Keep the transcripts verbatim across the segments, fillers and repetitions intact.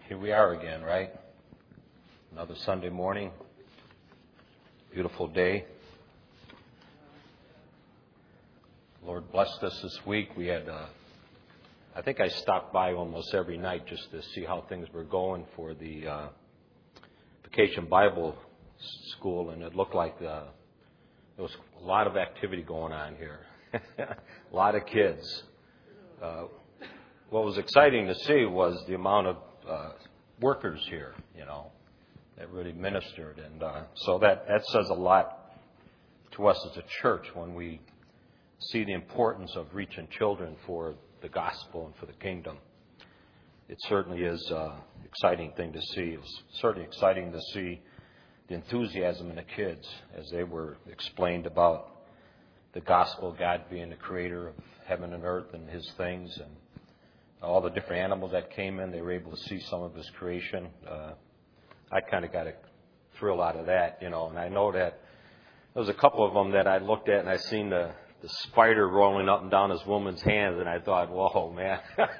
Here we are again, right? Another Sunday morning. Beautiful day. Lord blessed us this week. We had, uh, I think I stopped by almost every night just to see how things were going for the uh, Vacation Bible School, and it looked like uh, there was a lot of activity going on here. A lot of kids. Uh, what was exciting to see was the amount of uh, workers here, you know, that really ministered. And uh, so that, that says a lot to us as a church when we see the importance of reaching children for the gospel and for the kingdom. It certainly is an exciting thing to see. It was certainly exciting to see the enthusiasm in the kids as they were explained about the gospel, God being the creator of heaven and earth and his things, and all the different animals that came in. They were able to see some of his creation. Uh, I kind of got a thrill out of that, you know, and I know that there was a couple of them that I looked at and I seen the, the spider rolling up and down this woman's hands, and I thought, whoa, man.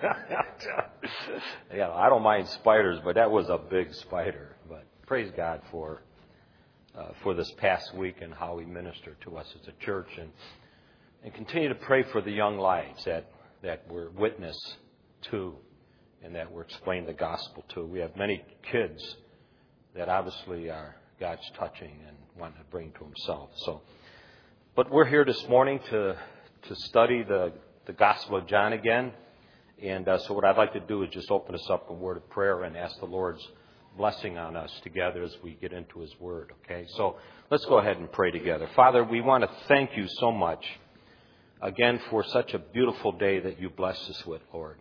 You know, I don't mind spiders, but that was a big spider. But praise God for uh, for this past week and how he ministered to us as a church, and and continue to pray for the young lives that, that we're witness to and that we're explaining the gospel to. We have many kids that obviously are God's touching and wanting to bring to himself. So, but we're here this morning to to study the, the Gospel of John again. And uh, so what I'd like to do is just open us up a word of prayer and ask the Lord's blessing on us together as we get into his word. Okay, so let's go ahead and pray together. Father, we want to thank you so much again for such a beautiful day that you blessed us with, Lord.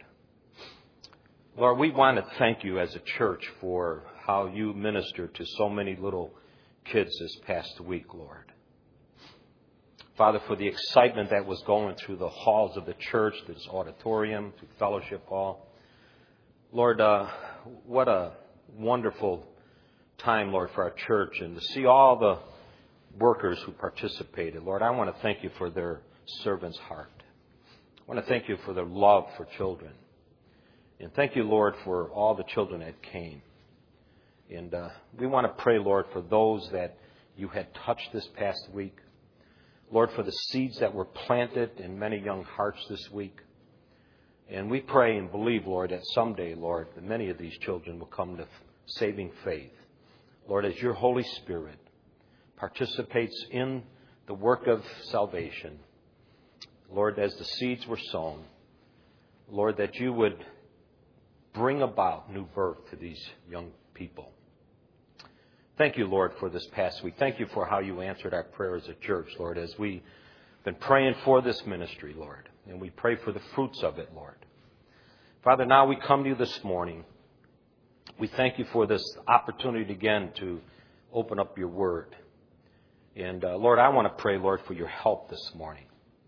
Lord, we want to thank you as a church for how you ministered to so many little kids this past week, Lord. Father, for the excitement that was going through the halls of the church, this auditorium, through Fellowship Hall. Lord, uh, what a wonderful time, Lord, for our church, and to see all the workers who participated. Lord, I want to thank you for their servant's heart. I want to thank you for their love for children. And thank you, Lord, for all the children that came. And uh, we want to pray, Lord, for those that you had touched this past week. Lord, for the seeds that were planted in many young hearts this week. And we pray and believe, Lord, that someday, Lord, that many of these children will come to saving faith. Lord, as your Holy Spirit participates in the work of salvation, Lord, as the seeds were sown, Lord, that you would bring about new birth to these young people. Thank you, Lord, for this past week. Thank you for how you answered our prayer as a church, Lord, as we've been praying for this ministry, Lord. And we pray for the fruits of it, Lord. Father, now we come to you this morning. We thank you for this opportunity again to open up your word. And, uh, Lord, I want to pray, Lord, for your help this morning.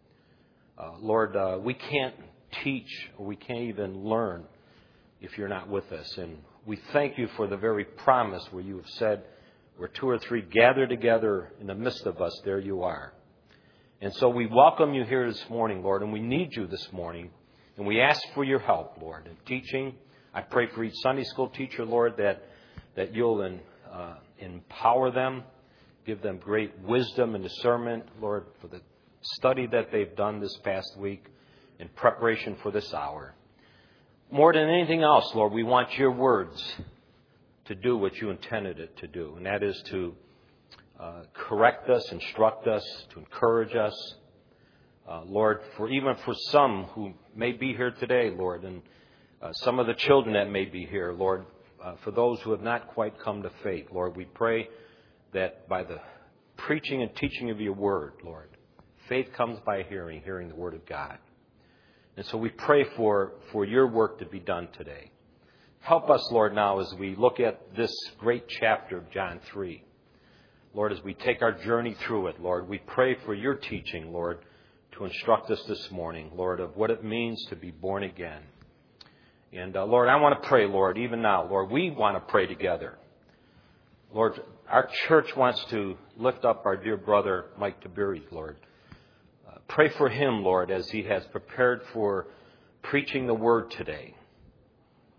Uh, Lord, uh, we can't teach or we can't even learn if you're not with us. And we thank you for the very promise where you have said, where two or three gather together in the midst of us, there you are. And so we welcome you here this morning, Lord, and we need you this morning. And we ask for your help, Lord, in teaching. I pray for each Sunday school teacher, Lord, that, that you'll in, uh, empower them, give them great wisdom and discernment, Lord, for the study that they've done this past week in preparation for this hour. More than anything else, Lord, we want your words to do what you intended it to do, and that is to uh, correct us, instruct us, to encourage us. Uh, Lord, for even for some who may be here today, Lord, and uh, some of the children that may be here, Lord, uh, for those who have not quite come to faith, Lord, we pray that by the preaching and teaching of your word, Lord, faith comes by hearing, hearing the word of God. And so we pray for, for your work to be done today. Help us, Lord, now as we look at this great chapter of John three. Lord, as we take our journey through it, Lord, we pray for your teaching, Lord, to instruct us this morning, Lord, of what it means to be born again. And, uh, Lord, I want to pray, Lord, even now, Lord, we want to pray together. Lord, our church wants to lift up our dear brother, Mike Tiberi, Lord. Uh, pray for him, Lord, as he has prepared for preaching the word today.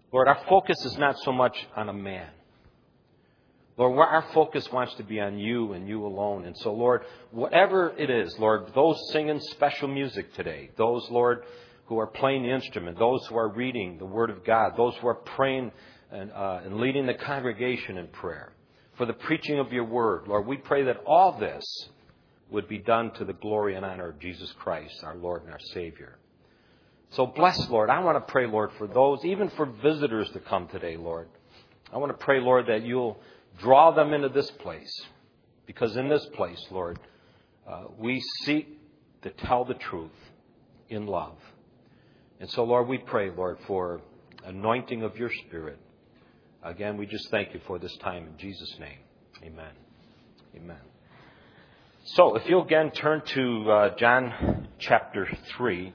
Lord, our focus is not so much on a man. Lord, where our focus wants to be on you and you alone. And so, Lord, whatever it is, Lord, those singing special music today, those, Lord, who are playing the instrument, those who are reading the Word of God, those who are praying and, uh, and leading the congregation in prayer, for the preaching of your Word, Lord, we pray that all this would be done to the glory and honor of Jesus Christ, our Lord and our Savior. So bless, Lord. I want to pray, Lord, for those, even for visitors to come today, Lord. I want to pray, Lord, that you'll draw them into this place. Because in this place, Lord, uh, we seek to tell the truth in love. And so, Lord, we pray, Lord, for anointing of your Spirit. Again, we just thank you for this time in Jesus' name. Amen. Amen. So, if you'll again turn to uh, John chapter three.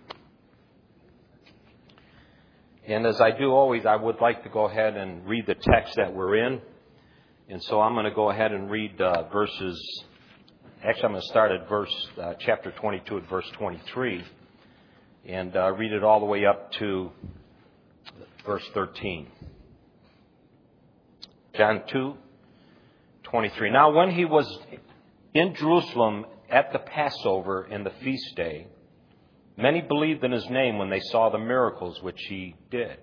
And as I do always, I would like to go ahead and read the text that we're in. And so I'm going to go ahead and read uh, verses. Actually, I'm going to start at verse uh, chapter twenty-two at verse twenty-three. And uh, read it all the way up to verse thirteen. John two, twenty-three. Now when he was in Jerusalem at the Passover and the feast day, many believed in his name when they saw the miracles which he did.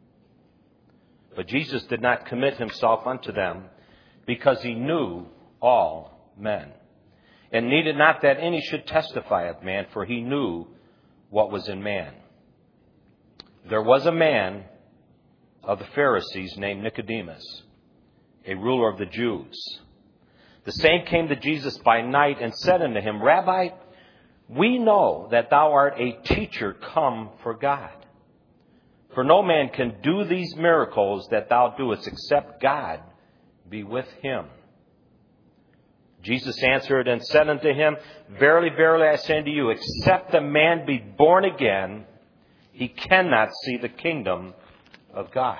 But Jesus did not commit himself unto them, because he knew all men, and needed not that any should testify of man, for he knew what was in man. There was a man of the Pharisees named Nicodemus, a ruler of the Jews. The same came to Jesus by night and said unto him, Rabbi, we know that thou art a teacher come for God. For no man can do these miracles that thou doest, except God be with him. Jesus answered and said unto him, Verily, verily, I say unto you, except a man be born again, he cannot see the kingdom of God.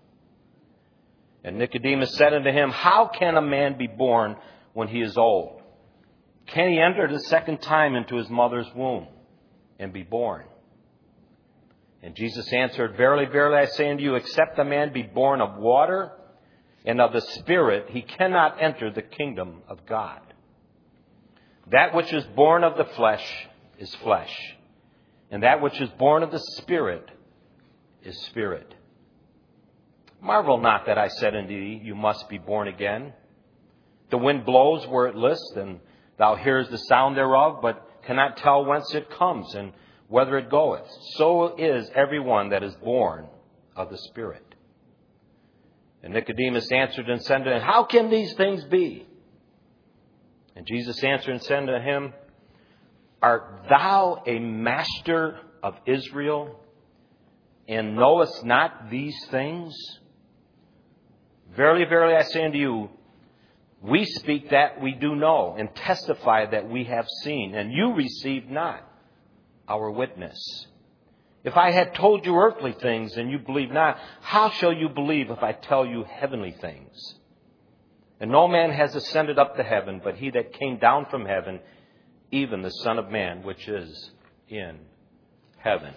And Nicodemus said unto him, How can a man be born when he is old? Can he enter the second time into his mother's womb and be born? And Jesus answered, Verily, verily, I say unto you, except a man be born of water and of the Spirit, he cannot enter the kingdom of God. That which is born of the flesh is flesh, and that which is born of the Spirit is spirit. Marvel not that I said unto thee, You must be born again. The wind blows where it lists, and thou hearest the sound thereof, but cannot tell whence it comes and whither it goeth. So is every one that is born of the Spirit. And Nicodemus answered and said to him, How can these things be? And Jesus answered and said to him, Art thou a master of Israel, and knowest not these things? Verily, verily, I say unto you, we speak that we do know, and testify that we have seen, and you receive not our witness. If I had told you earthly things, and you believe not, how shall you believe if I tell you heavenly things? And no man has ascended up to heaven, but he that came down from heaven, even the Son of Man, which is in heaven.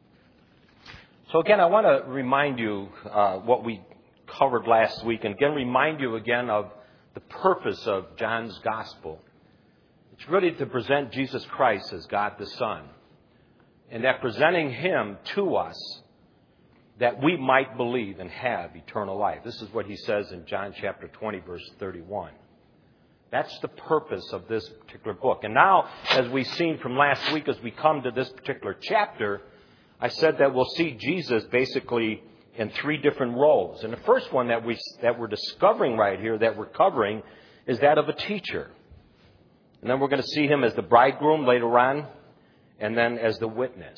So again, I want to remind you uh, what we covered last week, and again remind you again of the purpose of John's Gospel. It's really to present Jesus Christ as God the Son, and that presenting him to us that we might believe and have eternal life. This is what he says in John chapter twenty, verse thirty-one. That's the purpose of this particular book. And now, as we've seen from last week, as we come to this particular chapter, I said that we'll see Jesus basically in three different roles. And the first one that, we, that we're discovering right here, that we're covering, is that of a teacher. And then we're going to see him as the bridegroom later on, and then as the witness.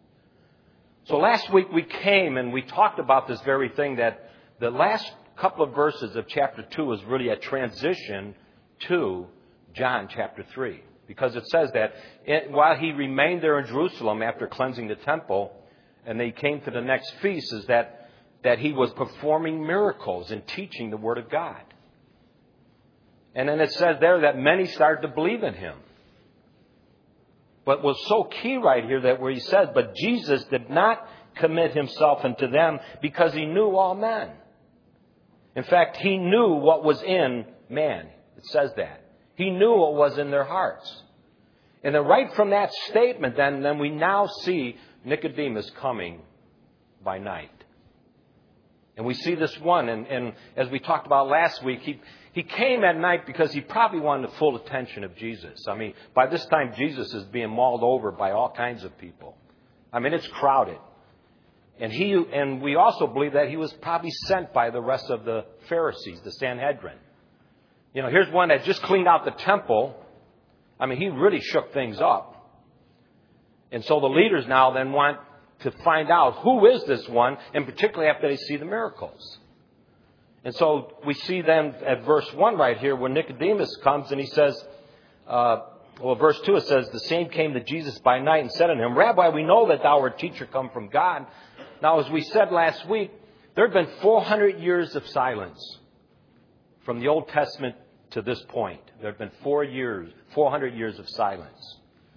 So last week we came and we talked about this very thing, that the last couple of verses of chapter two is really a transition to John chapter three. Because it says that it, while he remained there in Jerusalem after cleansing the temple, and they came to the next feast, is that, that he was performing miracles and teaching the Word of God. And then it says there that many started to believe in him. But what's so key right here, that where he says, but Jesus did not commit himself unto them because he knew all men. In fact, he knew what was in man. It says that. He knew what was in their hearts. And then right from that statement, then, then we now see Nicodemus coming by night. And we see this one, and, and as we talked about last week, he, he came at night because he probably wanted the full attention of Jesus. I mean, by this time, Jesus is being mauled over by all kinds of people. I mean, it's crowded. And he, and we also believe that he was probably sent by the rest of the Pharisees, the Sanhedrin. You know, here's one that just cleaned out the temple. I mean, he really shook things up. And so the leaders now then want to find out who is this one, and particularly after they see the miracles. And so we see then at verse one right here when Nicodemus comes and he says, uh, well, verse two, it says, the same came to Jesus by night and said unto him, Rabbi, we know that thou art a teacher come from God. Now, as we said last week, there had been four hundred years of silence from the Old Testament to this point. There have been four years, four hundred years of silence.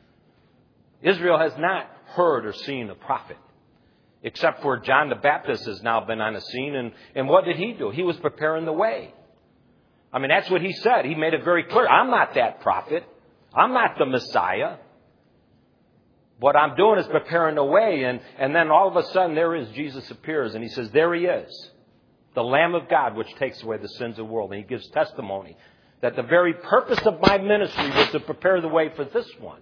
Israel has not heard or seen a prophet, except for John the Baptist has now been on the scene. And, and what did he do? He was preparing the way. I mean, that's what he said. He made it very clear. I'm not that prophet. I'm not the Messiah. What I'm doing is preparing the way. And, and then all of a sudden, there is Jesus appears. And he says, there he is, the Lamb of God, which takes away the sins of the world. And he gives testimony that the very purpose of my ministry was to prepare the way for this one.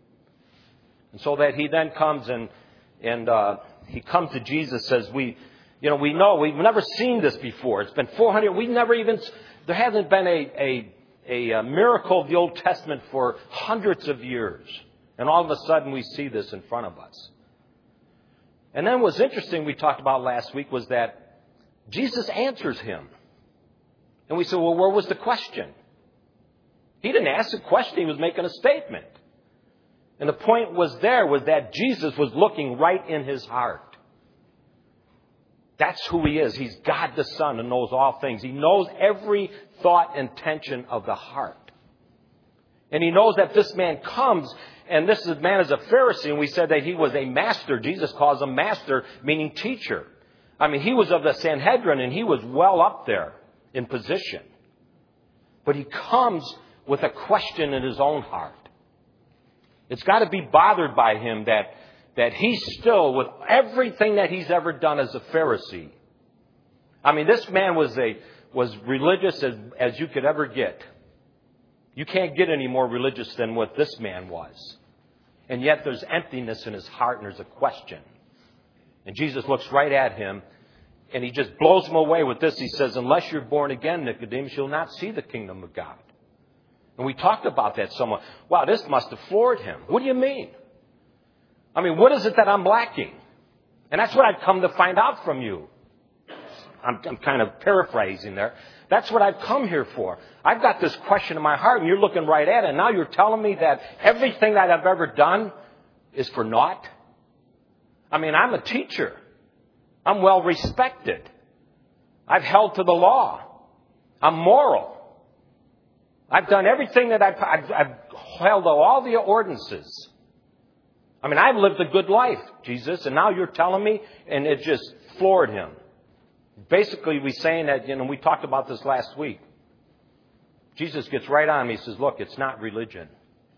And so that he then comes and and uh, he comes to Jesus, says, we, you know, we know, we've never seen this before. It's been four hundred, we've never even, there hasn't been a, a, a, a miracle of the Old Testament for hundreds of years. And all of a sudden we see this in front of us. And then what's interesting we talked about last week was that Jesus answers him. And we said, well, where was the question? He didn't ask a question, he was making a statement. And the point was there was that Jesus was looking right in his heart. That's who he is. He's God the Son and knows all things. He knows every thought and intention of the heart. And he knows that this man comes, and this man is a Pharisee, and we said that he was a master. Jesus calls him master, meaning teacher. I mean, he was of the Sanhedrin, and he was well up there in position. But he comes with a question in his own heart. It's got to be bothered by him that, that he's still, with everything that he's ever done as a Pharisee. I mean, this man was a was religious as, as you could ever get. You can't get any more religious than what this man was. And yet there's emptiness in his heart and there's a question. And Jesus looks right at him and he just blows him away with this. He says, unless you're born again, Nicodemus, you'll not see the kingdom of God. And we talked about that somewhat. Wow, this must have floored him. What do you mean? I mean, what is it that I'm lacking? And that's what I've come to find out from you. I'm, I'm kind of paraphrasing there. That's what I've come here for. I've got this question in my heart, and you're looking right at it. And now you're telling me that everything that I've ever done is for naught? I mean, I'm a teacher. I'm well respected. I've held to the law. I'm moral. I've done everything that I've, I've, I've held to all the ordinances. I mean, I've lived a good life, Jesus, and now you're telling me, and it just floored him. Basically, we're saying that, you know, we talked about this last week. Jesus gets right on me. He says, look, it's not religion.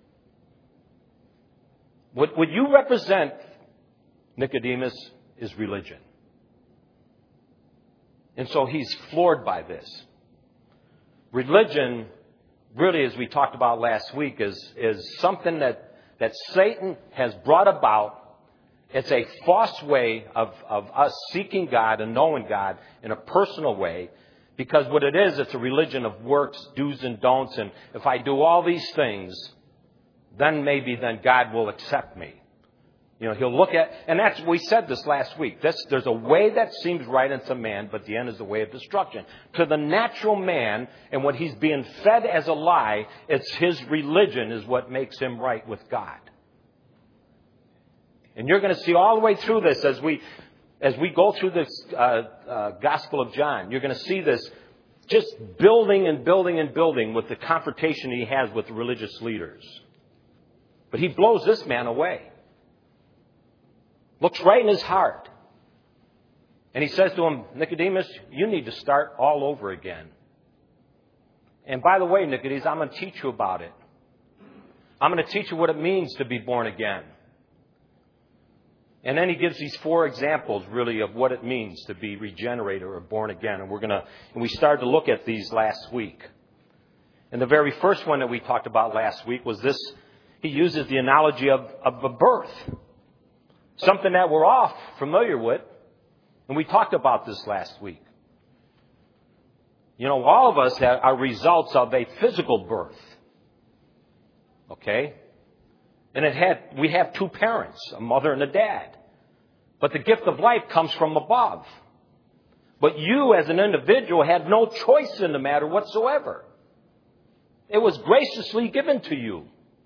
What, what you represent, Nicodemus, is religion. And so he's floored by this. Religion, really, as we talked about last week, is, is something that, that Satan has brought about. It's a false way of, of us seeking God and knowing God in a personal way. Because what it is, it's a religion of works, do's and don'ts. And if I do all these things, then maybe then God will accept me. You know, he'll look at, and that's, we said this last week. This, there's a way that seems right unto man, but the end is the way of destruction. To the natural man, and what he's being fed as a lie, it's his religion is what makes him right with God. And you're going to see all the way through this as we, as we go through this uh, uh, Gospel of John. You're going to see this just building and building and building with the confrontation he has with the religious leaders. But he blows this man away. Looks right in his heart. And he says to him, Nicodemus, you need to start all over again. And by the way, Nicodemus, I'm going to teach you about it. I'm going to teach you what it means to be born again. And then he gives these four examples, really, of what it means to be regenerated or born again. And we're going to, and we started to look at these last week. And the very first one that we talked about last week was this. He uses the analogy of, of a birth. Something that we're all familiar with. And we talked about this last week. You know, all of us have, are results of a physical birth. Okay? And it had, we have two parents, a mother and a dad. But the gift of life comes from above. But you as an individual had no choice in the matter whatsoever. It was graciously given to you.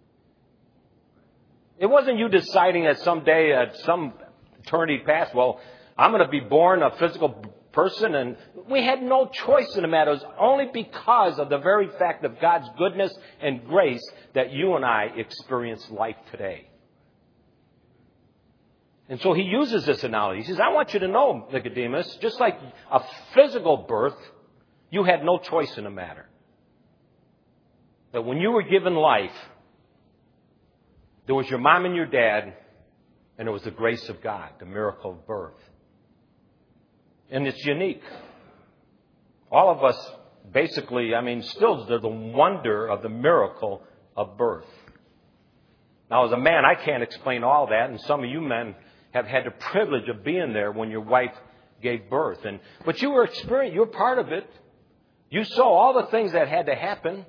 It wasn't you deciding that someday at some eternity past, well, I'm going to be born a physical person. And we had no choice in the matter. It was only because of the very fact of God's goodness and grace that you and I experience life today. And so he uses this analogy. He says, I want you to know, Nicodemus, just like a physical birth, you had no choice in the matter. That when you were given life, there was your mom and your dad, and it was the grace of God, the miracle of birth. And it's unique. All of us, basically, I mean, still, they're the wonder of the miracle of birth. Now, as a man, I can't explain all that, and some of you men have had the privilege of being there when your wife gave birth. And but you were experiencing, you were part of it. You saw all the things that had to happen.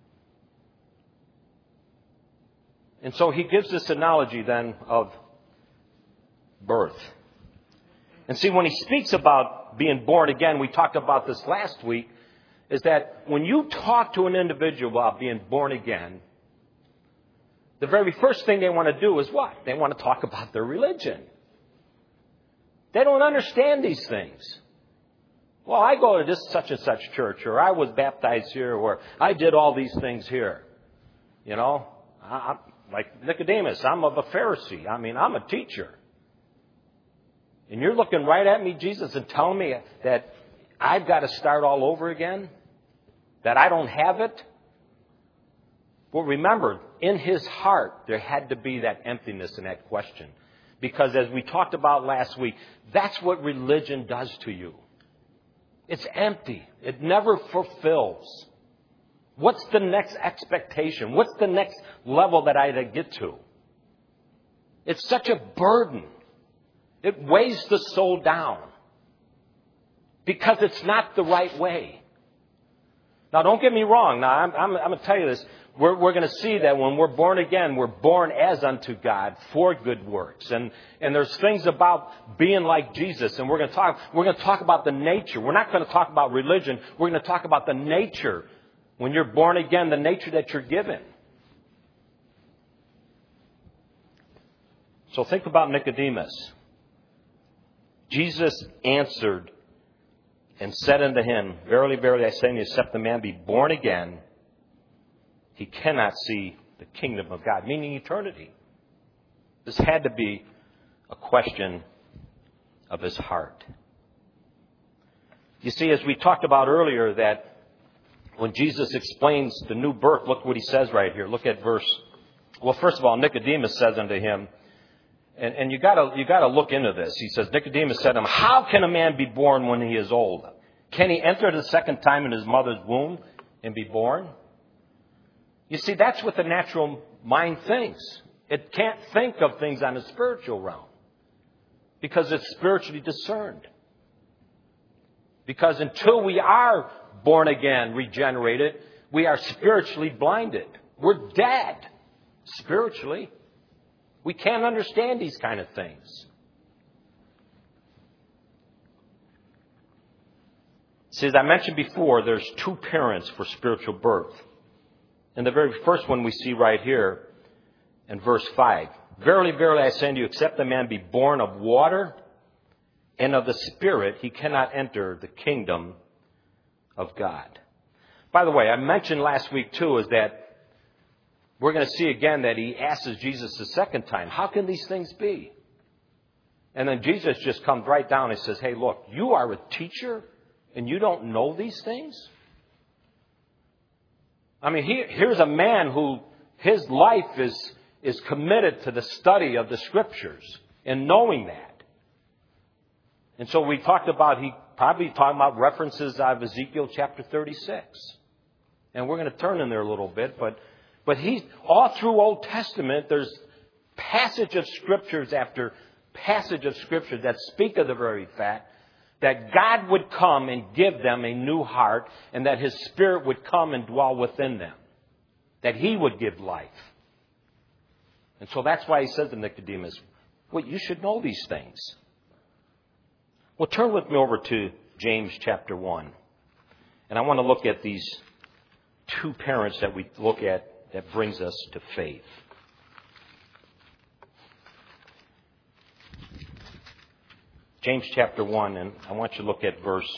And so he gives this analogy then of birth. And see, when he speaks about being born again, we talked about this last week, is that when you talk to an individual about being born again, the very first thing they want to do is what? They want to talk about their religion. They don't understand these things. Well, I go to this such and such church, or I was baptized here, or I did all these things here. You know, I, I'm like Nicodemus, I'm of a Pharisee. I mean, I'm a teacher. And you're looking right at me, Jesus, and telling me that I've got to start all over again? That I don't have it? Well, remember, in his heart, there had to be that emptiness and that question. Because as we talked about last week, that's what religion does to you. It's empty. It never fulfills. What's the next expectation? What's the next level that I had to get to? It's such a burden. It weighs the soul down. Because it's not the right way. Now, don't get me wrong. Now, I'm, I'm, I'm going to tell you this. We're, we're going to see that when we're born again, we're born as unto God for good works. And, and there's things about being like Jesus. And we're going to talk, we're going to talk about the nature. We're not going to talk about religion. We're going to talk about the nature. When you're born again, the nature that you're given. So think about Nicodemus. Jesus answered and said unto him, Verily, verily, I say unto you, except the man be born again, he cannot see the kingdom of God, meaning eternity. This had to be a question of his heart. You see, as we talked about earlier, that when Jesus explains the new birth, look what he says right here. Look at verse. Well, first of all, Nicodemus says unto him, and, and you gotta you gotta look into this. He says, Nicodemus said to him, How can a man be born when he is old? Can he enter the second time in his mother's womb and be born? You see, that's what the natural mind thinks. It can't think of things on a spiritual realm because it's spiritually discerned. Because until we are born again, regenerated, we are spiritually blinded. We're dead spiritually. We can't understand these kind of things. See, as I mentioned before, there's two parents for spiritual birth. And the very first one we see right here in verse five. Verily, verily, I say unto you, except a man be born of water and of the Spirit, he cannot enter the kingdom of God. By the way, I mentioned last week too, is that we're going to see again that he asks Jesus the second time, how can these things be? And then Jesus just comes right down and says, hey, look, you are a teacher and you don't know these things? I mean, he, here's a man who his life is, is committed to the study of the Scriptures and knowing that. And so we talked about, he probably talking about references of Ezekiel chapter thirty-six. And we're going to turn in there a little bit, but but he all through Old Testament, there's passage of Scriptures after passage of Scripture that speak of the very fact that God would come and give them a new heart and that His Spirit would come and dwell within them. That He would give life. And so that's why He said to Nicodemus, well, you should know these things. Well, turn with me over to James chapter one. And I want to look at these two parents that we look at that brings us to faith. James chapter one, and I want you to look at verse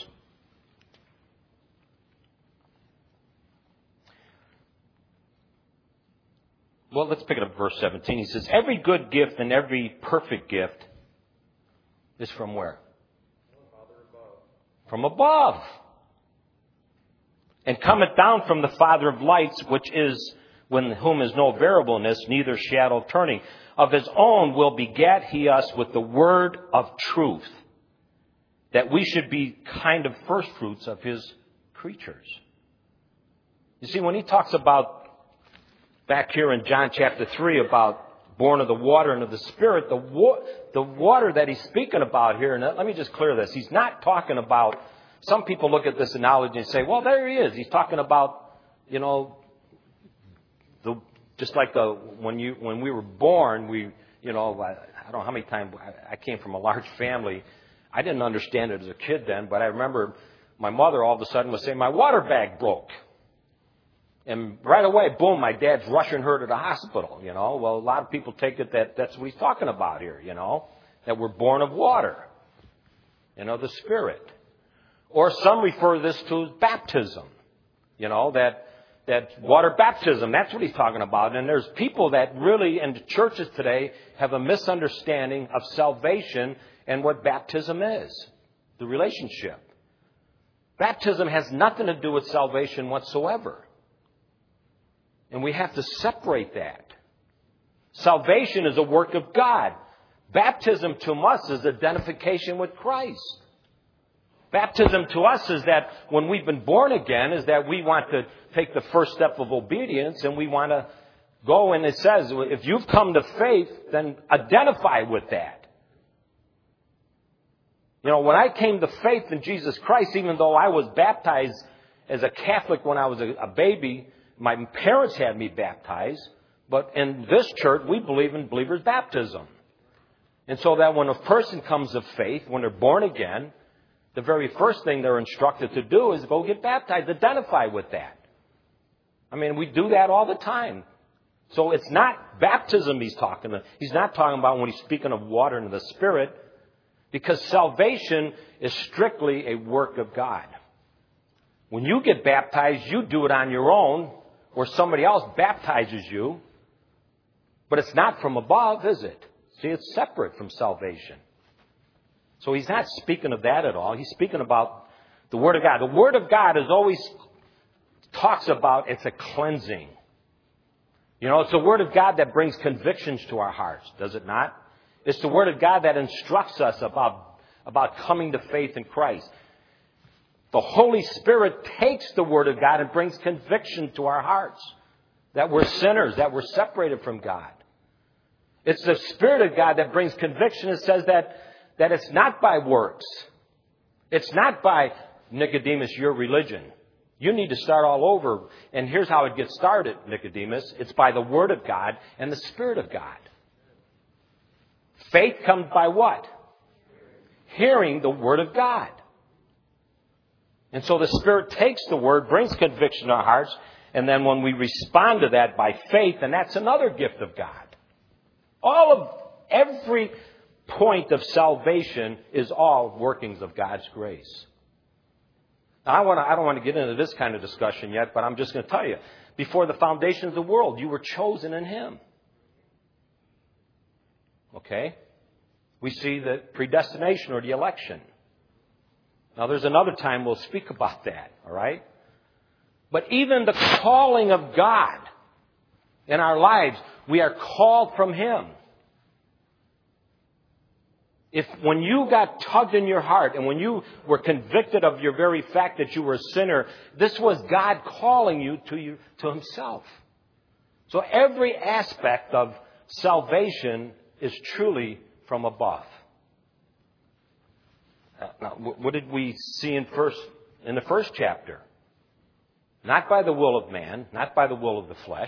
Well, let's pick it up verse seventeen. He says, every good gift and every perfect gift is from where? From above. And cometh down from the Father of lights, which is, when whom is no variableness, neither shadow turning. Of His own will begat He us with the word of truth, that we should be kind of first fruits of His creatures. You see, when he talks about, back here in John chapter three, about born of the water and of the Spirit, the, wa- the water that he's speaking about here, and let me just clear this, he's not talking about, some people look at this analogy and say, well, there he is. He's talking about, you know, the just like the when you when we were born, we, you know, I, I don't know how many times, I, I came from a large family. I didn't understand it as a kid then, but I remember my mother all of a sudden was saying, my water bag broke. And right away, boom, my dad's rushing her to the hospital, you know. Well, a lot of people take it that that's what he's talking about here, you know, that we're born of water, you know, the Spirit. Or some refer this to as baptism, you know, that that water baptism, that's what he's talking about. And there's people that really, in the churches today, have a misunderstanding of salvation and what baptism is, the relationship. Baptism has nothing to do with salvation whatsoever. And we have to separate that. Salvation is a work of God. Baptism to us is identification with Christ. Baptism to us is that when we've been born again, is that we want to take the first step of obedience and we want to go, and it says, if you've come to faith, then identify with that. You know, when I came to faith in Jesus Christ, even though I was baptized as a Catholic when I was a, a baby, my parents had me baptized, but in this church, we believe in believer's baptism. And so that when a person comes of faith, when they're born again, the very first thing they're instructed to do is go get baptized, identify with that. I mean, we do that all the time. So it's not baptism he's talking about. He's not talking about when he's speaking of water and the Spirit, because salvation is strictly a work of God. When you get baptized, you do it on your own, or somebody else baptizes you. But it's not from above, is it? See, it's separate from salvation. So he's not speaking of that at all. He's speaking about the Word of God. The Word of God is always talks about it's a cleansing. You know, it's the Word of God that brings convictions to our hearts, does it not? It's the Word of God that instructs us about, about coming to faith in Christ. The Holy Spirit takes the Word of God and brings conviction to our hearts that we're sinners, that we're separated from God. It's the Spirit of God that brings conviction. It says that, that it's not by works. It's not by, Nicodemus, your religion. You need to start all over. And here's how it gets started, Nicodemus. It's by the Word of God and the Spirit of God. Faith comes by what? Hearing the Word of God. And so the Spirit takes the Word, brings conviction to our hearts, and then when we respond to that by faith, and that's another gift of God. All of, every point of salvation is all workings of God's grace. Now, I, want to, I don't want to get into this kind of discussion yet, but I'm just going to tell you, before the foundation of the world, you were chosen in Him. Okay? We see the predestination or the election. Now, there's another time we'll speak about that, all right? But even the calling of God in our lives, we are called from Him. If when you got tugged in your heart and when you were convicted of your very fact that you were a sinner, this was God calling you to you, to Himself. So every aspect of salvation is truly from above. Now, what did we see in first in the first chapter? Not by the will of man, not by the will of the flesh,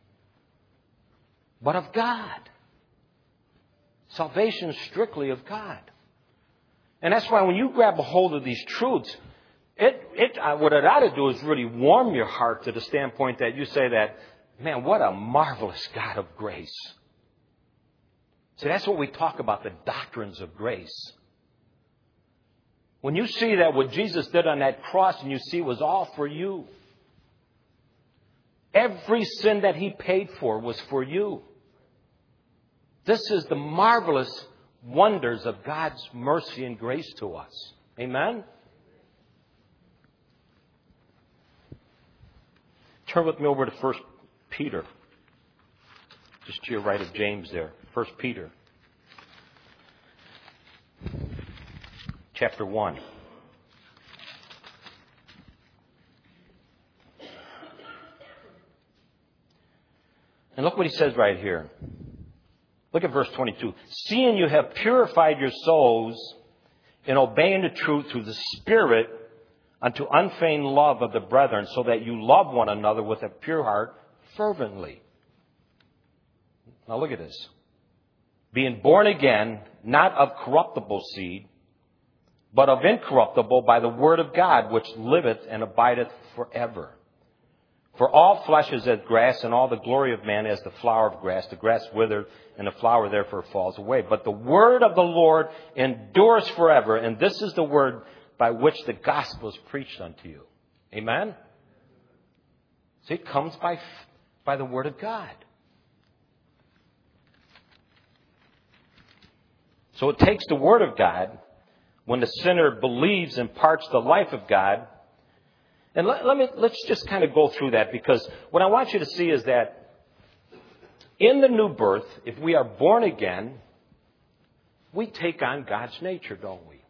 but of God. Salvation is strictly of God. And that's why when you grab a hold of these truths, it, it, what it ought to do is really warm your heart to the standpoint that you say that, man, what a marvelous God of grace. See, that's what we talk about, the doctrines of grace. When you see that what Jesus did on that cross and you see it was all for you. Every sin that He paid for was for you. This is the marvelous wonders of God's mercy and grace to us. Amen? Turn with me over to First Peter. Just to your right of James there. First Peter. Chapter one. And look what he says right here. Look at verse twenty-two. Seeing you have purified your souls in obeying the truth through the Spirit unto unfeigned love of the brethren, so that you love one another with a pure heart fervently. Now look at this. Being born again, not of corruptible seed, but of incorruptible by the word of God, which liveth and abideth forever. For all flesh is as grass, and all the glory of man as the flower of grass. The grass withereth, and the flower therefore falls away. But the word of the Lord endures forever. And this is the word by which the gospel is preached unto you. Amen? See, it comes by, by the word of God. So it takes the word of God, when the sinner believes, imparts the life of God. And let, let me, let's just kind of go through that, because what I want you to see is that in the new birth, if we are born again, we take on God's nature, don't we?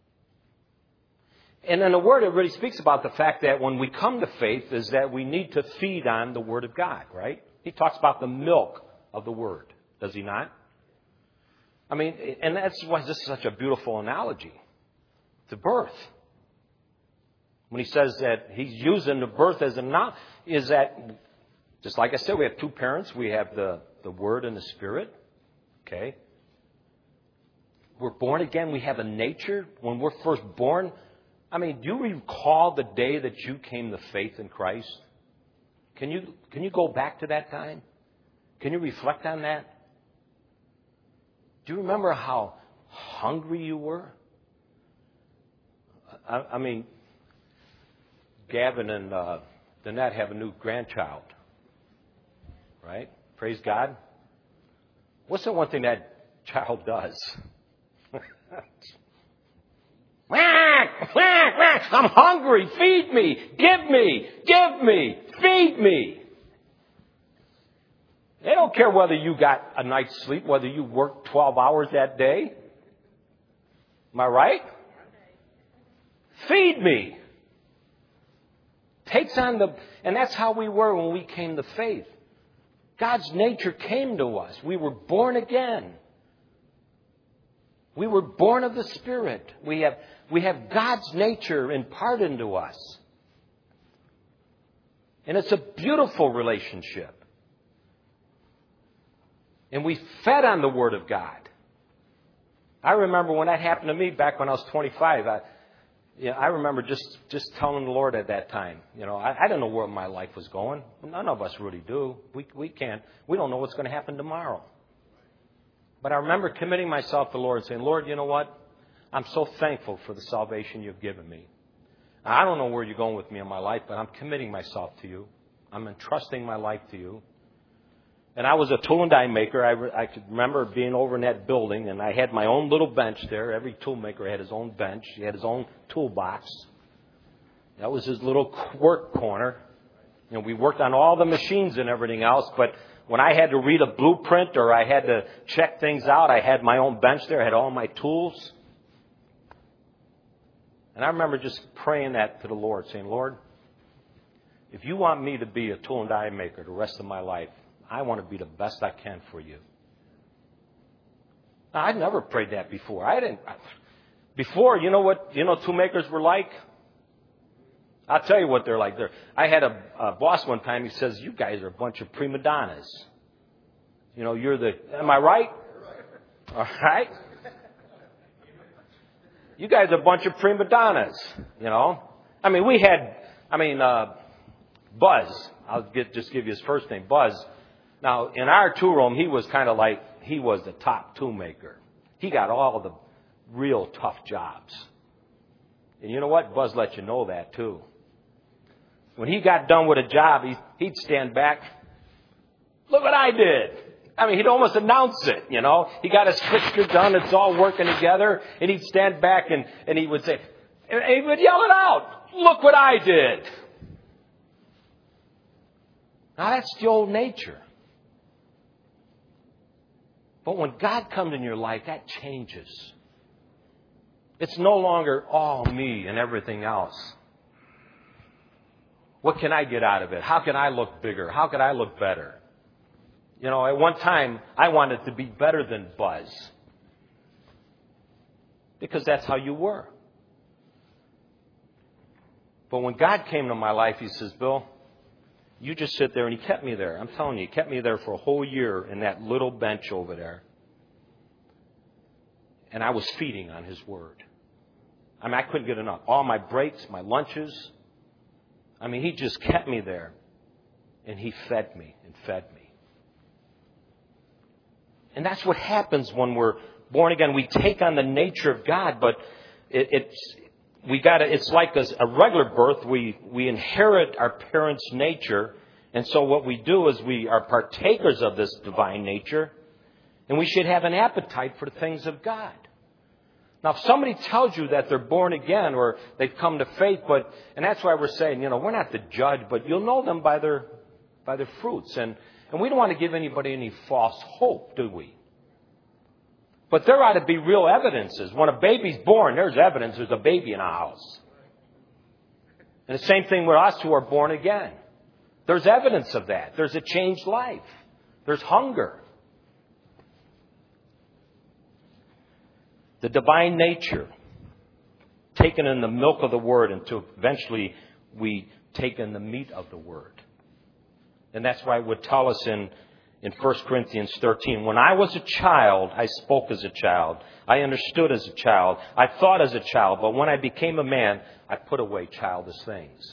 And in the Word, it really speaks about the fact that when we come to faith is that we need to feed on the Word of God, right? He talks about the milk of the Word, does he not? I mean, and that's why this is such a beautiful analogy. The birth. When he says that he's using the birth as a noun, is that, just like I said, we have two parents. We have the, the Word and the Spirit. Okay? We're born again. We have a nature. When we're first born, I mean, do you recall the day that you came to faith in Christ? Can you, can you go back to that time? Can you reflect on that? Do you remember how hungry you were? I, I mean, Gavin and uh, Danette have a new grandchild, right? Praise God. What's the one thing that child does? I'm hungry. Feed me. Give me. Give me. Feed me. They don't care whether you got a night's sleep, whether you worked twelve hours that day. Am I right? Feed me. Takes on the, and that's how we were when we came to faith. God's nature came to us. We were born again. We were born of the Spirit. We have, we have God's nature imparted into us. And it's a beautiful relationship. And we fed on the Word of God. I remember when that happened to me back when I was twenty-five. I, you know, I remember just, just telling the Lord at that time, you know, I, I didn't know where my life was going. None of us really do. We, we can't. We don't know what's going to happen tomorrow. But I remember committing myself to the Lord and saying, Lord, you know what? I'm so thankful for the salvation you've given me. I don't know where you're going with me in my life, but I'm committing myself to you. I'm entrusting my life to you. And I was a tool and die maker. I, re- I could remember being over in that building, and I had my own little bench there. Every tool maker had his own bench. He had his own toolbox. That was his little work corner. You know, we worked on all the machines and everything else, but when I had to read a blueprint or I had to check things out, I had my own bench there. I had all my tools. And I remember just praying that to the Lord, saying, Lord, if you want me to be a tool and die maker the rest of my life, I want to be the best I can for you. Now, I'd never prayed that before. I didn't. Before, you know what, you know, tool makers were like? I'll tell you what they're like. They're, I had a, a boss one time. He says, "You guys are a bunch of prima donnas. You know, you're the. Am I right? All right. You guys are a bunch of prima donnas. You know. I mean, we had. I mean, uh, Buzz. I'll get, just give you his first name, Buzz. Now, in our tool room, he was kind of like he was the top tool maker. He got all of the real tough jobs. And you know what? Buzz let you know that too. When he got done with a job, he, he'd stand back. Look what I did. I mean, he'd almost announce it, you know. He got his fixture done. It's all working together. And he'd stand back and, and he would say, and he would yell it out. Look what I did. Now, that's the old nature. But when God comes in your life, that changes. It's no longer all me and everything else. What can I get out of it? How can I look bigger? How can I look better? You know, at one time, I wanted to be better than Buzz. Because that's how you were. But when God came to my life, He says, Bill, you just sit there. And He kept me there. I'm telling you, He kept me there for a whole year in that little bench over there. And I was feeding on His Word. I mean, I couldn't get enough. All my breaks, my lunches. I mean, He just kept me there. And He fed me and fed me. And that's what happens when we're born again. We take on the nature of God, but it, it's we got it's like a, a regular birth. We we inherit our parents' nature, and so what we do is we are partakers of this divine nature, and we should have an appetite for the things of God. Now, if somebody tells you that they're born again or they've come to faith, but and that's why we're saying, you know, we're not the judge, but you'll know them by their by their fruits, and and we don't want to give anybody any false hope, do we? But there ought to be real evidences. When a baby's born, there's evidence there's a baby in a house. And the same thing with us who are born again. There's evidence of that. There's a changed life. There's hunger. The divine nature, taken in the milk of the Word until eventually we take in the meat of the Word. And that's why it would tell us in In First Corinthians thirteen, when I was a child, I spoke as a child. I understood as a child. I thought as a child. But when I became a man, I put away childish things.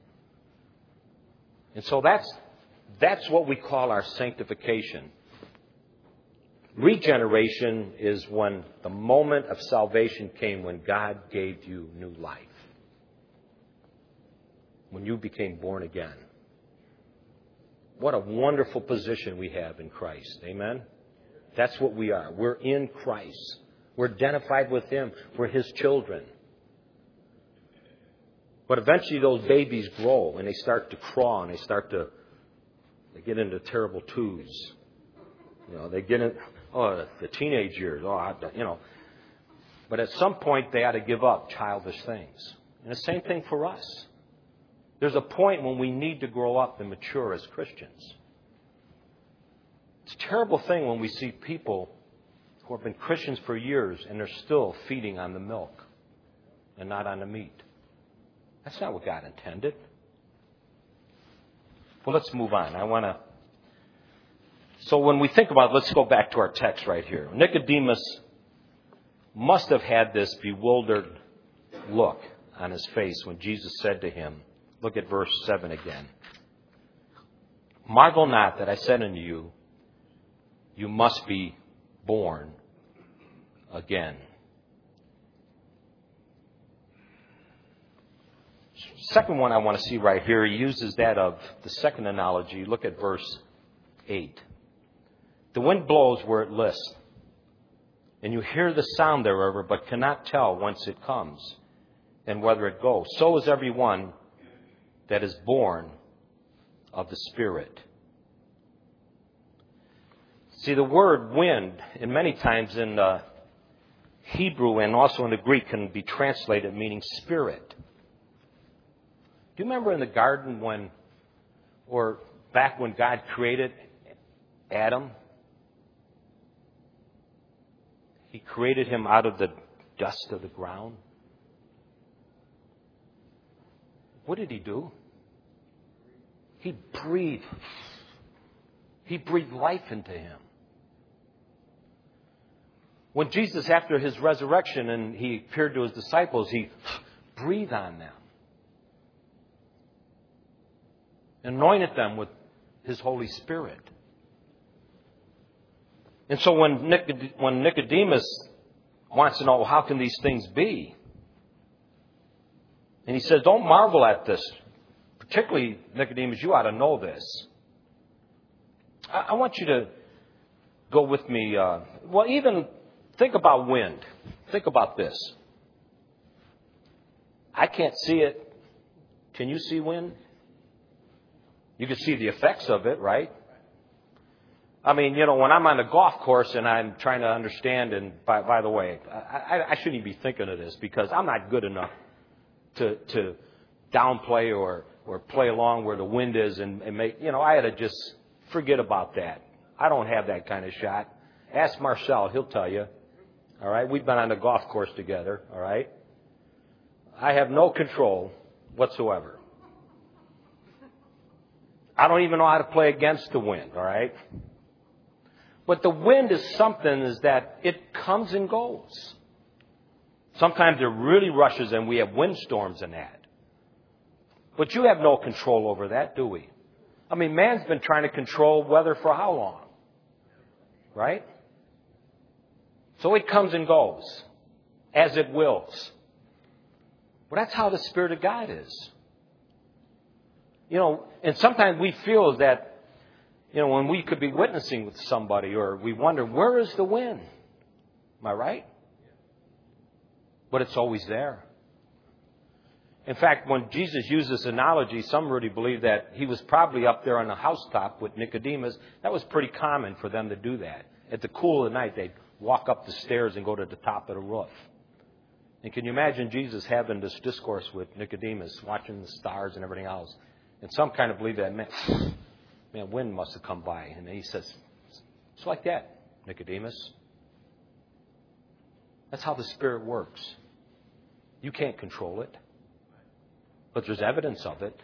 And so that's, that's what we call our sanctification. Regeneration is when the moment of salvation came, when God gave you new life. When you became born again. What a wonderful position we have in Christ. Amen? That's what we are. We're in Christ. We're identified with Him. We're His children. But eventually those babies grow and they start to crawl and they start to they get into terrible twos. You know, they get in, oh, the teenage years. Oh, I, you know. But at some point they ought to give up childish things. And the same thing for us. There's a point when we need to grow up and mature as Christians. It's a terrible thing when we see people who have been Christians for years and they're still feeding on the milk and not on the meat. That's not what God intended. Well, let's move on. I want to... So when we think about it, let's go back to our text right here. Nicodemus must have had this bewildered look on his face when Jesus said to him, look at verse seven again. Marvel not that I said unto you, you must be born again. Second one I want to see right here, he uses that of the second analogy. Look at verse eight. The wind blows where it lists, and you hear the sound thereof, but cannot tell whence it comes and whither it goes. So is everyone that is born of the Spirit. See, the word wind, and many times in the Hebrew and also in the Greek, can be translated meaning spirit. Do you remember in the garden when, or back when God created Adam? He created him out of the dust of the ground. What did he do? He breathed. He breathed life into him. When Jesus, after his resurrection and he appeared to his disciples, he breathed on them. Anointed them with his Holy Spirit. And so when when Nicodemus wants to know, how can these things be? And he says, don't marvel at this. Particularly, Nicodemus, you ought to know this. I, I want you to go with me. Uh, well, even think about wind. Think about this. I can't see it. Can you see wind? You can see the effects of it, right? I mean, you know, when I'm on a golf course and I'm trying to understand, and by, by the way, I, I, I shouldn't be thinking of this because I'm not good enough to to downplay or, or play along where the wind is and, and make, you know, I had to just forget about that. I don't have that kind of shot. Ask Marcel, he'll tell you. All right, we've been on the golf course together, all right? I have no control whatsoever. I don't even know how to play against the wind, all right? But the wind is something is that it comes and goes. Sometimes it really rushes and we have windstorms and that. But you have no control over that, do we? I mean, man's been trying to control weather for how long? Right? So it comes and goes as it wills. But that's how the Spirit of God is. You know, and sometimes we feel that, you know, when we could be witnessing with somebody or we wonder, where is the wind? Am I right? But it's always there. In fact, when Jesus used this analogy, some really believe that he was probably up there on the housetop with Nicodemus. That was pretty common for them to do that. At the cool of the night, they'd walk up the stairs and go to the top of the roof. And can you imagine Jesus having this discourse with Nicodemus, watching the stars and everything else? And some kind of believe that, man, man, wind must have come by. And he says, it's like that, Nicodemus. That's how the Spirit works. You can't control it. But there's evidence of it.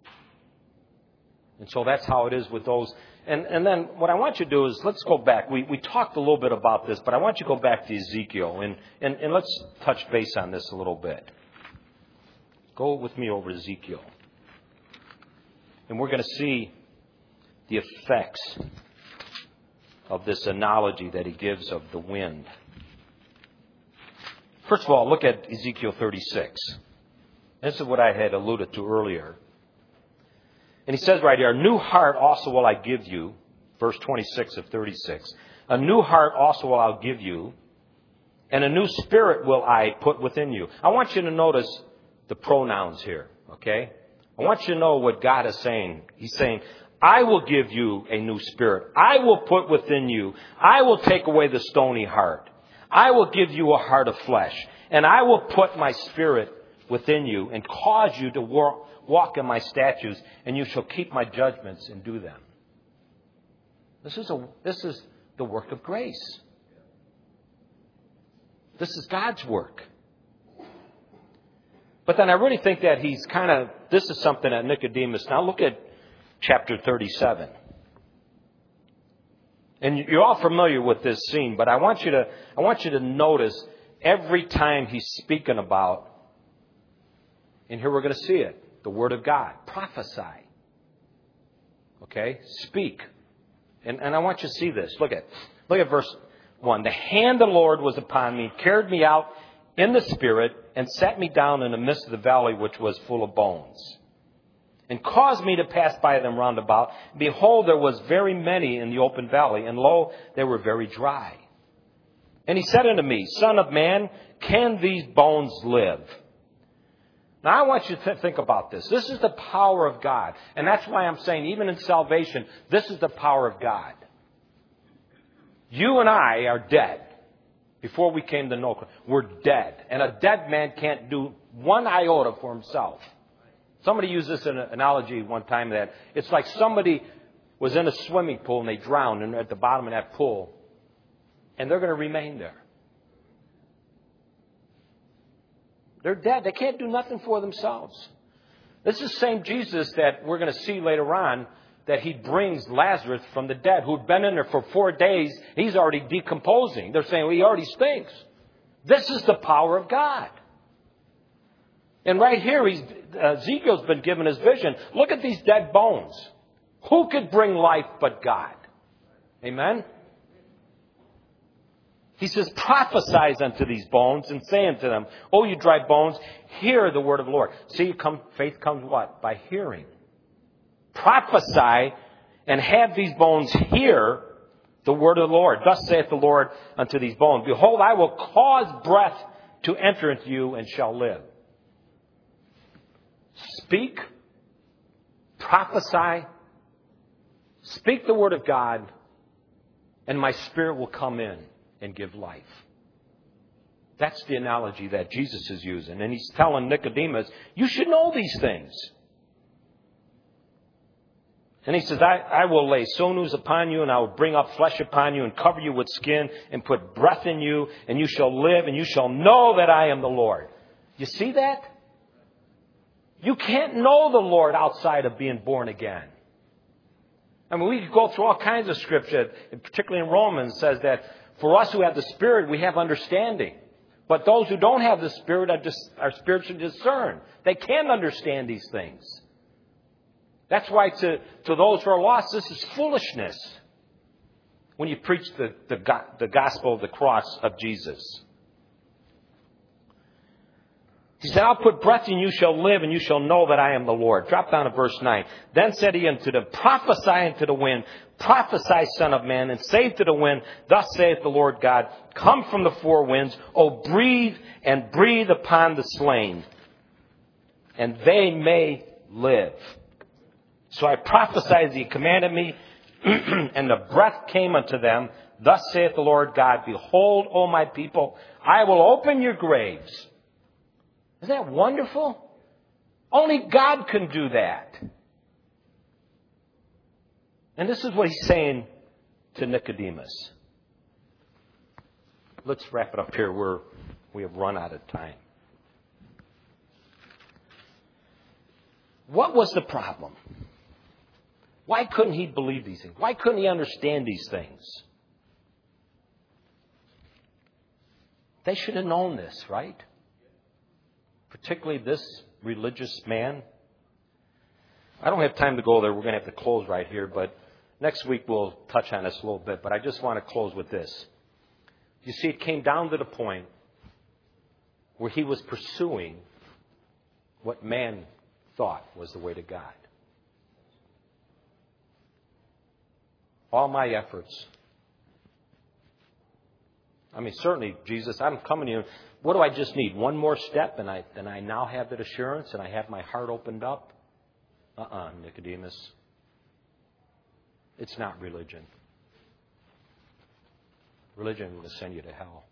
And so that's how it is with those. And and then what I want you to do is, let's go back. We we talked a little bit about this, but I want you to go back to Ezekiel. And, and, and let's touch base on this a little bit. Go with me over to Ezekiel. And we're going to see the effects of this analogy that he gives of the wind. First of all, look at Ezekiel thirty-six. This is what I had alluded to earlier. And he says right here, a new heart also will I give you. Verse twenty-six of thirty-six. A new heart also will I give you, and a new spirit will I put within you. I want you to notice the pronouns here, okay? I want you to know what God is saying. He's saying, I will give you a new spirit. I will put within you. I will take away the stony heart. I will give you a heart of flesh. And I will put my spirit within you and cause you to walk, walk in my statutes, and you shall keep my judgments and do them. This is a this is the work of grace. This is God's work. But then I really think that he's kind of, this is something that Nicodemus, now look at chapter thirty-seven. And you're all familiar with this scene, but I want you to I want you to notice every time he's speaking about, and here we're going to see it, the Word of God. Prophesy. Okay? Speak. And, and I want you to see this. Look at look at verse one. The hand of the Lord was upon me, carried me out in the Spirit, and set me down in the midst of the valley which was full of bones. and caused me to pass by them round about. Behold, there was very many in the open valley, and lo, they were very dry. And he said unto me, Son of man, can these bones live? Now, I want you to think about this. This is the power of God. And that's why I'm saying, even in salvation, this is the power of God. You and I are dead. Before we came to know Christ, we're dead. And a dead man can't do one iota for himself. Somebody used this in an analogy one time that it's like somebody was in a swimming pool and they drowned and they're at the bottom of that pool. And they're going to remain there. They're dead. They can't do nothing for themselves. This is the same Jesus that we're going to see later on, that he brings Lazarus from the dead, who'd been in there for four days. He's already decomposing. They're saying, well, he already stinks. This is the power of God. And right here, he's, uh, Ezekiel's been given his vision. Look at these dead bones. Who could bring life but God? Amen? He says, prophesy unto these bones and say unto them, O you dry bones, hear the word of the Lord. See, come, faith comes what? By hearing. Prophesy and have these bones hear the word of the Lord. Thus saith the Lord unto these bones, Behold, I will cause breath to enter into you and shall live. Speak, prophesy, speak the word of God, and my spirit will come in and give life. That's the analogy that Jesus is using. And he's telling Nicodemus, you should know these things. And he says, I, I will lay sinews upon you, and I will bring up flesh upon you, and cover you with skin, and put breath in you, and you shall live, and you shall know that I am the Lord. You see that? You can't know the Lord outside of being born again. I mean, we could go through all kinds of scripture, particularly in Romans, says that for us who have the Spirit, we have understanding. But those who don't have the Spirit are, just, are spiritually discerned. They can't understand these things. That's why to, to those who are lost, this is foolishness. When you preach the, the, the gospel of the cross of Jesus. He said, I'll put breath in you, shall live, and you shall know that I am the Lord. Drop down to verse nine. Then said he unto them, prophesy unto the wind, prophesy, son of man, and say to the wind, thus saith the Lord God, come from the four winds, O breathe and breathe upon the slain, and they may live. So I prophesied as he commanded me, and the breath came unto them. Thus saith the Lord God, behold, O my people, I will open your graves. Isn't that wonderful? Only God can do that. And this is what he's saying to Nicodemus. Let's wrap it up here. We're, we have run out of time. What was the problem? Why couldn't he believe these things? Why couldn't he understand these things? They should have known this, right? Particularly this religious man. I don't have time to go there. We're going to have to close right here. But next week we'll touch on this a little bit. But I just want to close with this. You see, it came down to the point where he was pursuing what man thought was the way to God. All my efforts. I mean, certainly, Jesus, I'm coming to you. What do I just need? One more step, and I and I now have that assurance, and I have my heart opened up? Uh-uh, Nicodemus. It's not religion. Religion will send you to hell.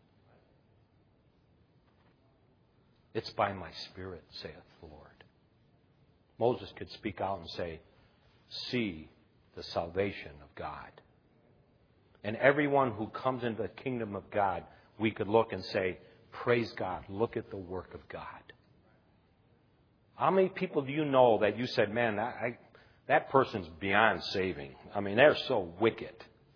It's by my Spirit, saith the Lord. Moses could speak out and say, see the salvation of God. And everyone who comes into the kingdom of God, we could look and say, praise God, look at the work of God. How many people do you know that you said, man, I, that person's beyond saving? I mean, they're so wicked.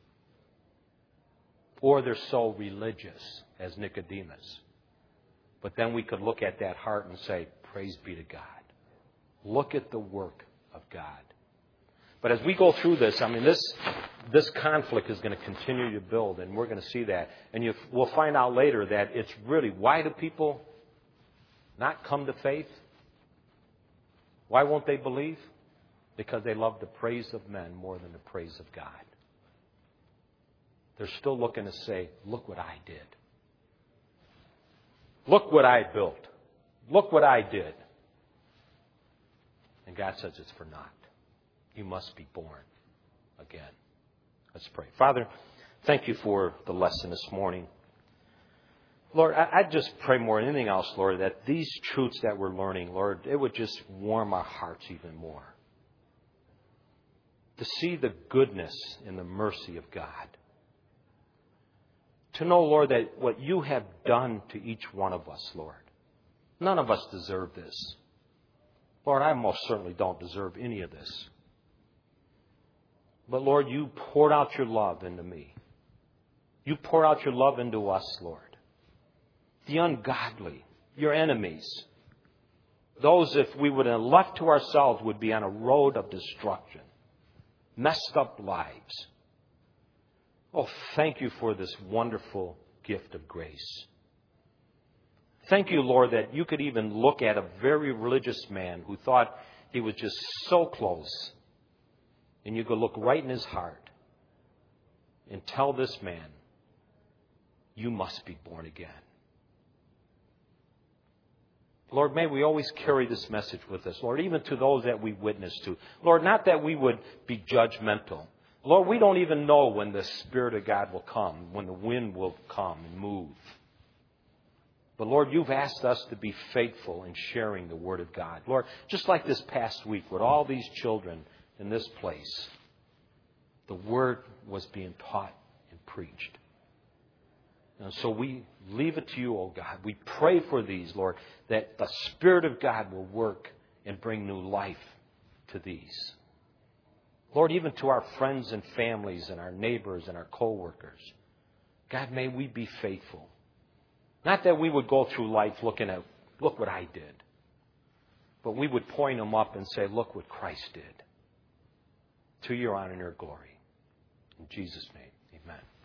Or they're so religious as Nicodemus. But then we could look at that heart and say, praise be to God. Look at the work of God. But as we go through this, I mean, this this conflict is going to continue to build, and we're going to see that. And you, we'll find out later that it's really, why do people not come to faith? Why won't they believe? because they love the praise of men more than the praise of God. They're still looking to say, look what I did. Look what I built. Look what I did. And God says it's for naught. You must be born again. Let's pray. Father, thank you for the lesson this morning. Lord, I, I just pray more than anything else, Lord, that these truths that we're learning, Lord, it would just warm our hearts even more. To see the goodness and the mercy of God. To know, Lord, that what you have done to each one of us, Lord, none of us deserve this. Lord, I most certainly don't deserve any of this. But, Lord, you poured out your love into me. You poured out your love into us, Lord. The ungodly, your enemies, those, if we would have left to ourselves, would be on a road of destruction, messed up lives. Oh, thank you for this wonderful gift of grace. Thank you, Lord, that you could even look at a very religious man who thought he was just so close. And you could look right in his heart and tell this man, you must be born again. Lord, may we always carry this message with us, Lord, even to those that we witness to. Lord, not that we would be judgmental. Lord, we don't even know when the Spirit of God will come, when the wind will come and move. But Lord, you've asked us to be faithful in sharing the Word of God. Lord, just like this past week with all these children in this place, the Word was being taught and preached. And so we leave it to you, oh God. We pray for these, Lord, that the Spirit of God will work and bring new life to these. Lord, even to our friends and families and our neighbors and our co-workers. God, may we be faithful. Not that we would go through life looking at, look what I did. But we would point them up and say, look what Christ did. To your honor and your glory. In Jesus' name, amen.